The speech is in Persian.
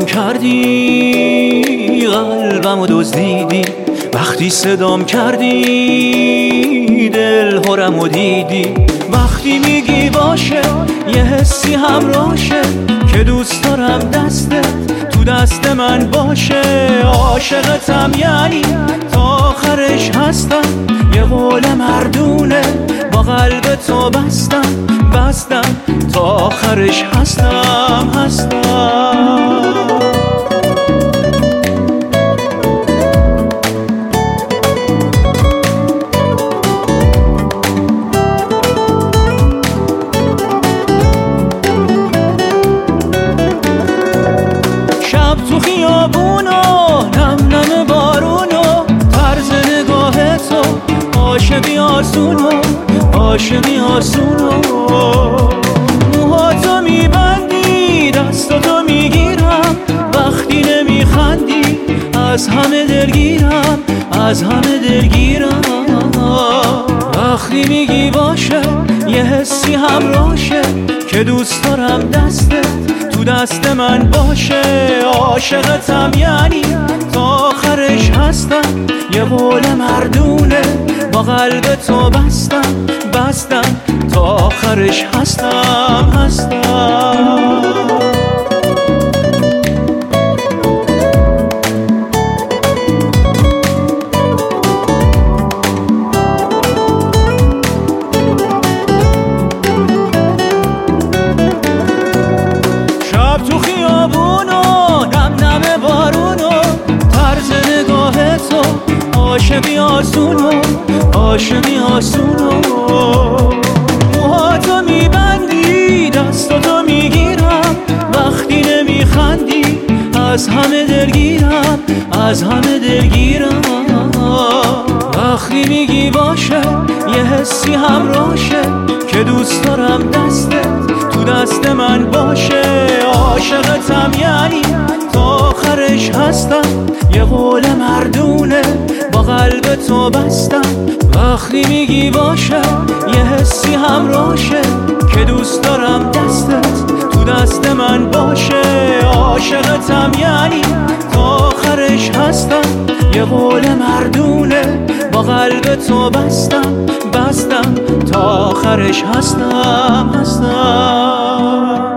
صدام کردی، قلبمو دزدیدی، وقتی صدام کردی دل هرمو دیدی. وقتی میگی باشه یه حسی همراشه که دوست دارم دستت تو دست من باشه. عاشقتم یعنی تا آخرش هستم، یه قول مردونه با قلب تو بستم تا آخرش هستم. شب تو خیابونو نم نم بارونو، طرز نگاه تو عاشقی آسونو. موهاتو میبندی دستاتو میگیرم، وقتی نمیخندی از همه دلگیرم. وقتی میگی باشه یه حسی همراشه که دوست دارم دستت تو دست من باشه. عاشقتم یعنی تا آخرش هستم، یه قول مردونه با قلب تو بستم تا آخرش هستم. شب تو خیابونو نم نم بارونو، طرز نگاه تو عاشقی آسونو. موهاتو میبندی دستاتو میگیرم، وقتی نمیخندی از همه دلگیرم. وقتی میگی باشه یه حسی همراشه که دوست دارم دستت تو دست من باشه. عاشقتم یعنی تا آخرش هستم، یه قول مردونه با قلب تو بستم. وقتی میگی باشه یه حسی همراشه که دوست دارم دستت تو دست من باشه. عاشقتم یعنی تا آخرش هستم، یه قول مردونه با قلب تو بستم تا آخرش هستم.